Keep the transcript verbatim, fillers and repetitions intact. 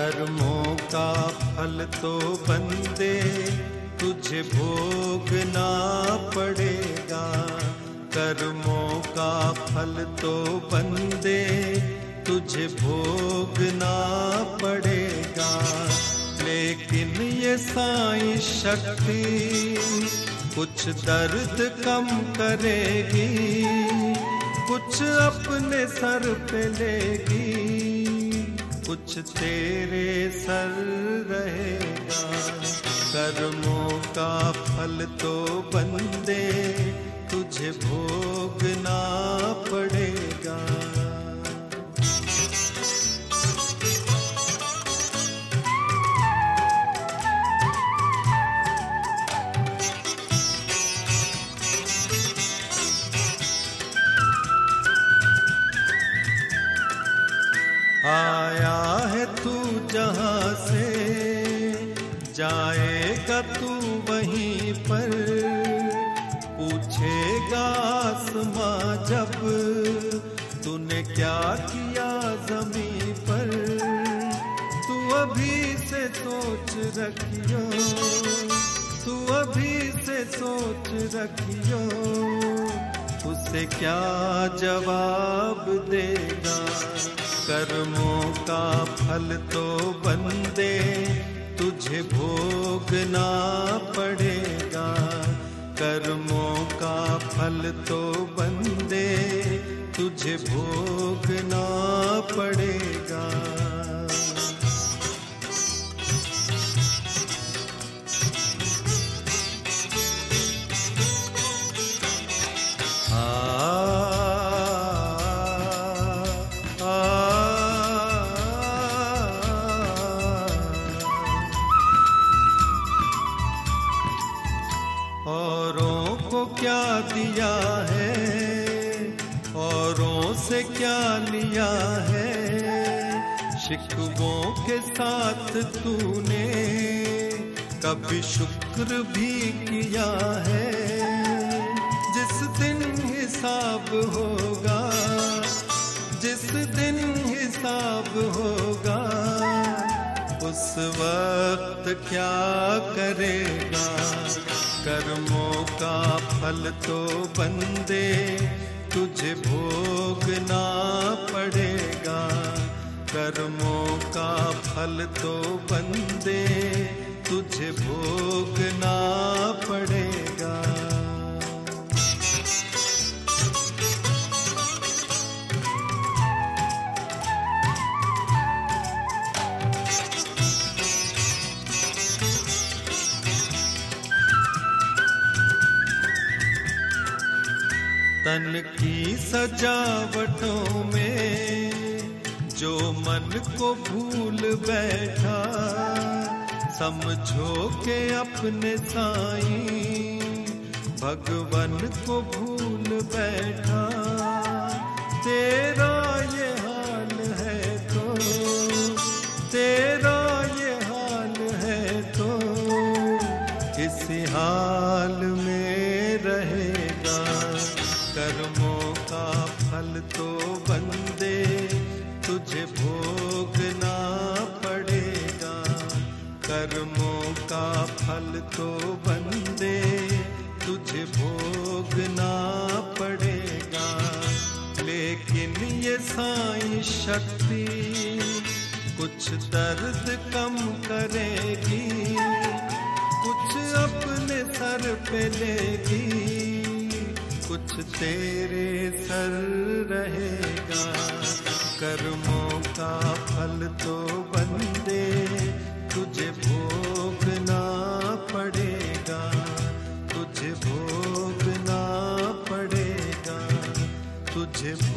कर्मों का फल तो बंदे तुझे भोगना पड़ेगा। कर्मों का फल तो बंदे तुझे भोगना पड़ेगा। लेकिन ये साईं शक्ति कुछ दर्द कम करेगी, कुछ अपने सर पे लेगी, कुछ तेरे सर रहेगा। कर्मों का फल तो बंदे तुझे भोगना पड़ेगा। आया है तू जहाँ से, जाएगा तू वहीं पर। पूछेगा आसमां जब तूने क्या किया ज़मीं पर। तू अभी से सोच रखियो, तू अभी से सोच रखियो, उसे क्या जवाब देगा। कर्मों का फल तो बंदे तुझे भोगना पड़ेगा। कर्मों का फल तो बंदे तुझे भोगना पड़ेगा। औरों को क्या दिया है, औरों से क्या लिया है। शिकवों के साथ तूने कभी शुक्र भी किया है। जिस दिन हिसाब होगा, जिस दिन हिसाब होगा, उस वक्त क्या करेगा। कर्मों का फल तो बंदे तुझे भोगना पड़ेगा। कर्मों का फल तो बंदे तुझे भोगना पड़ेगा। तन की सजावटों में जो मन को भूल बैठा, समझो के अपने साईं भगवन को भूल बैठा। तेरा ये हाल है तो, तेरा ये हाल है तो, इसी हाल में रहेगा। कर्मों का फल तो बंदे तुझे भोगना पड़ेगा। कर्मों का फल तो बंदे तुझे भोगना पड़ेगा। लेकिन ये साईं शक्ति कुछ दर्द कम करेगी, कुछ अपने सर पे लेगी, कुछ तेरे सर रहेगा। कर्मों का फल तो बंदे तुझे भोगना पड़ेगा, तुझे भोगना पड़ेगा, तुझे